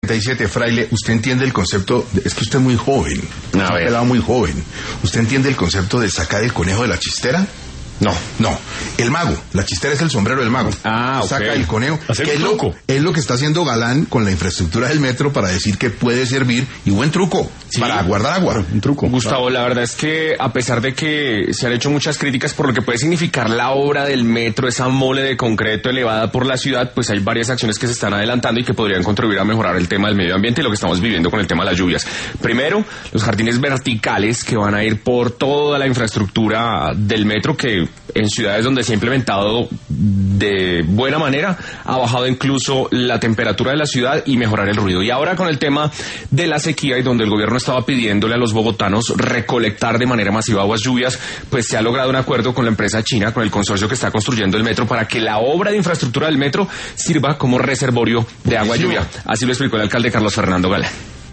37, Fraile, ¿usted entiende el concepto? Es que usted es muy joven, es un pelado muy joven. ¿Usted entiende el concepto de sacar el conejo de la chistera? No, el mago, la chistera es el sombrero del mago. Saca el conejo, que es lo que está haciendo Galán con la infraestructura del metro para decir que puede servir, y buen truco, para guardar agua. Un truco. Gustavo, la verdad es que a pesar de que se han hecho muchas críticas por lo que puede significar la obra del metro, esa mole de concreto elevada por la ciudad, pues hay varias acciones que se están adelantando y que podrían contribuir a mejorar el tema del medio ambiente y lo que estamos viviendo con el tema de las lluvias. Primero, los jardines verticales que van a ir por toda la infraestructura del metro, que en ciudades donde se ha implementado de buena manera, ha bajado incluso la temperatura de la ciudad y mejorar el ruido. Y ahora con el tema de la sequía, y donde el gobierno estaba pidiéndole a los bogotanos recolectar de manera masiva aguas lluvias, pues se ha logrado un acuerdo con la empresa china, con el consorcio que está construyendo el metro, para que la obra de infraestructura del metro sirva como reservorio de agua lluvia. Así lo explicó el alcalde Carlos Fernando Galán.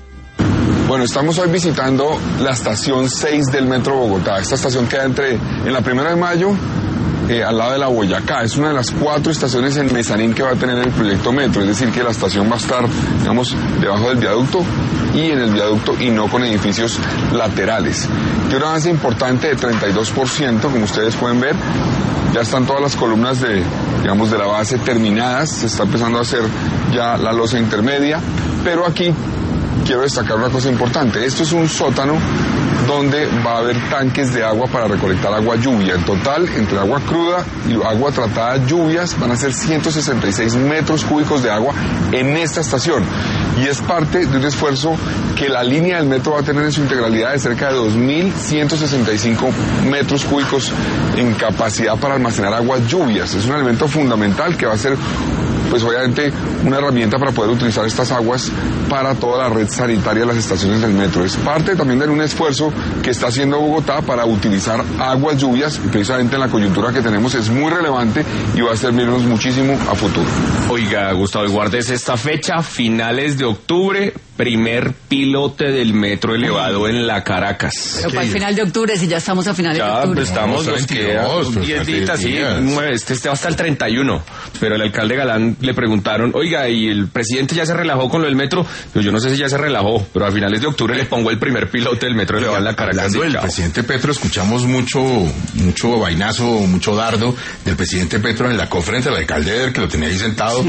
Bueno, estamos hoy visitando la estación 6 del Metro Bogotá. Esta estación queda en la 1 de Mayo, al lado de la Boyacá. Es una de las 4 estaciones en mezanín que va a tener el proyecto Metro. Es decir, que la estación va a estar, digamos, debajo del viaducto y en el viaducto, y no con edificios laterales. Tiene un avance importante de 32%, como ustedes pueden ver. Ya están todas las columnas de la base terminadas. Se está empezando a hacer ya la losa intermedia. Pero aquí quiero destacar una cosa importante. Esto es un sótano donde va a haber tanques de agua para recolectar agua lluvia. En total, entre agua cruda y agua tratada lluvias, van a ser 166 metros cúbicos de agua en esta estación. Y es parte de un esfuerzo que la línea del metro va a tener en su integralidad de cerca de 2.165 metros cúbicos en capacidad para almacenar aguas lluvias. Es un elemento fundamental que va a ser, pues obviamente, una herramienta para poder utilizar estas aguas para toda la red sanitaria de las estaciones del metro. Es parte también de un esfuerzo que está haciendo Bogotá para utilizar aguas lluvias, precisamente en la coyuntura que tenemos es muy relevante y va a servirnos muchísimo a futuro. Oiga, Gustavo, guardes esta fecha, finales de octubre, primer pilote del metro elevado en la Caracas. Pero para el final de octubre, si ya estamos a finales de octubre. Pues estamos, nos quedan 10 días, sí, este va hasta el 31, pero el alcalde Galán le preguntaron, oiga, ¿y el presidente ya se relajó con lo del metro? Yo no sé si ya se relajó, pero a finales de octubre le pongo el primer pilote del metro elevado en la Caracas. Hablando del presidente Petro, escuchamos mucho vainazo, mucho dardo del presidente Petro en la conferencia del alcalde, que lo tenía ahí sentado.